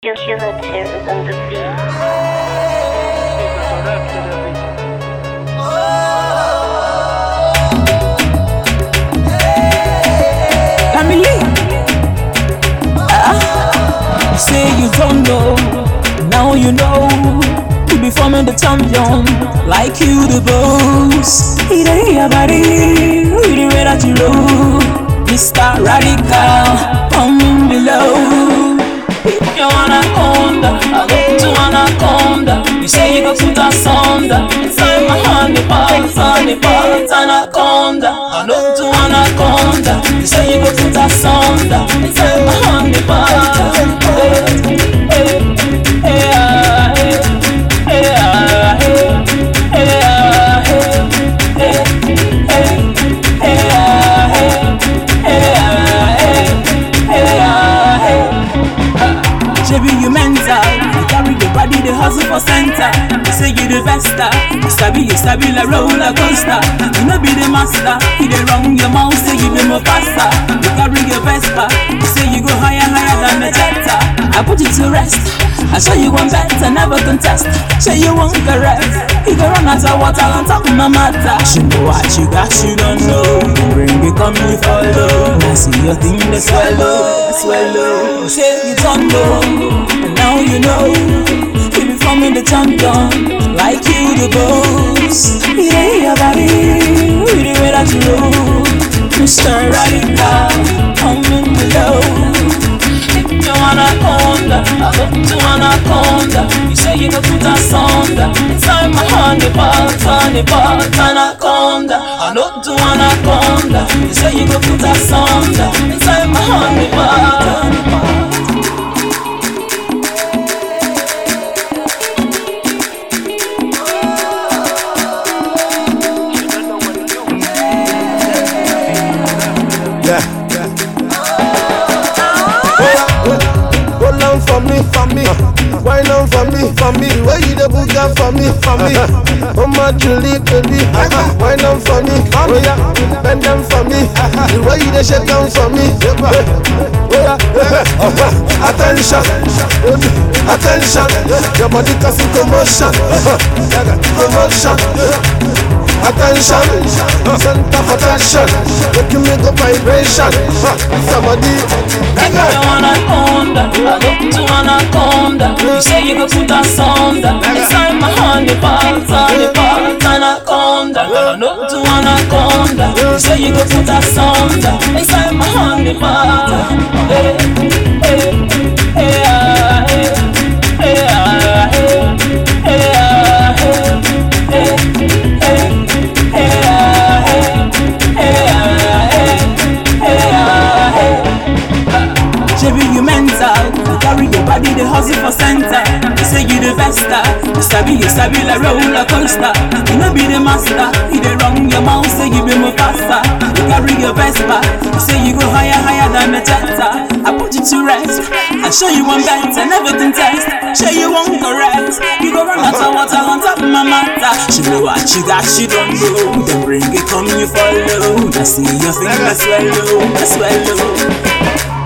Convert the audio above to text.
Cumulative on the beat. Family, you say you don't know, now you know. You be forming the champion, like you the boss. It ain't your body, the way that you roll. Mr. Radical, coming below. You anaconda, I look to anaconda. You say you go put us under. Inside my honey pot, anaconda. I look to anaconda. You say you go put us under. Inside my honey pot. You mental, you carry your body, the hustle for center. You say you the bester, you sabi like roller coaster. You know be the master, you the wrong your mouth, say you be more faster. You carry your Vespa, you say you go higher than the Jetta. I put you to rest, I show you one better, never contest. Show you one correct, you go run out of water on top of my matter. You know what you got, you don't know. You bring it, come you follow. I see your thing, they swallow. Say you don't know. And now you know, you be forming the champion, like you the boss. It ain't your body, the way that you roll. Mr. Radical, coming below. You anaconda, I look to anaconda. You say you go put us under. Inside my honey pot, anaconda. I look to anaconda. You say you go put us under. Inside my honey pot. For me, why not for me? Why you the booger for me? Oh my Julie, baby, why not for me? Oh yeah, bend them for me. Why you the shake down for me? Attention, your body causing commotion, Attention, center of attention, making me go vibration. Somebody, you anaconda, I look to anaconda. You say you go put us under. Inside my honey pot, anaconda. I look to anaconda. You say you go put us under. Inside my honey pot. You mental, you carry your body, the hustle for center. You say you the bester, you sabi like roller coaster. You know be the master, you the wrong your mouth, say you be more faster. You carry your Vespa, you say you go higher than the Jetta. I put you to rest, I show you one better, never contest. Show you one correct, you go run out of water on top of my matter. She know what you got, she don't know. Then bring it, come you follow. I see your fingers swallow.